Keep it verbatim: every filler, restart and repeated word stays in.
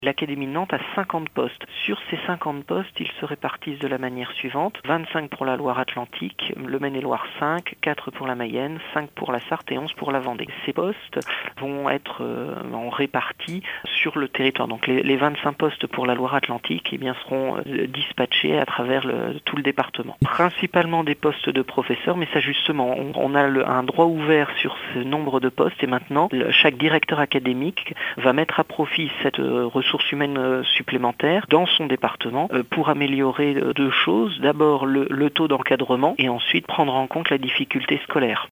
L'Académie de Nantes a cinquante postes. Sur ces cinquante postes, ils se répartissent de la manière suivante. vingt-cinq pour la Loire-Atlantique, le Maine-et-Loire cinq, quatre pour la Mayenne, cinq pour la Sarthe et onze pour la Vendée. Ces postes vont être euh, répartis sur le territoire. Donc les, les vingt-cinq postes pour la Loire-Atlantique eh bien, seront euh, dispatchés à travers le, tout le département. Principalement des postes de professeurs, mais ça justement, on, on a le, un droit ouvert sur ce nombre de postes et maintenant, le, chaque directeur académique va mettre à profit cette euh, ressource humaines supplémentaires dans son département pour améliorer deux choses. D'abord le, le taux d'encadrement et ensuite prendre en compte la difficulté scolaire.